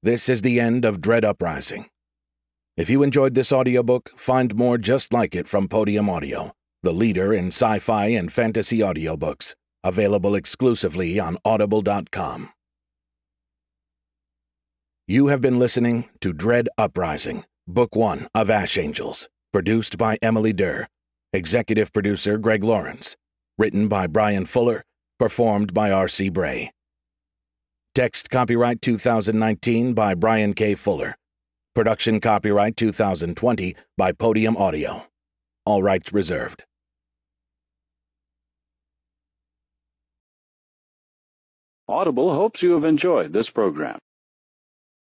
This is the end of Dread Uprising. If you enjoyed this audiobook, find more just like it from Podium Audio, the leader in sci-fi and fantasy audiobooks, available exclusively on Audible.com. You have been listening to Dread Uprising, Book 1 of Ash Angels, produced by Emily Durr, executive producer Greg Lawrence, written by Brian Fuller, performed by R.C. Bray. Text copyright 2019 by Brian K. Fuller. Production copyright 2020 by Podium Audio. All rights reserved. Audible hopes you have enjoyed this program.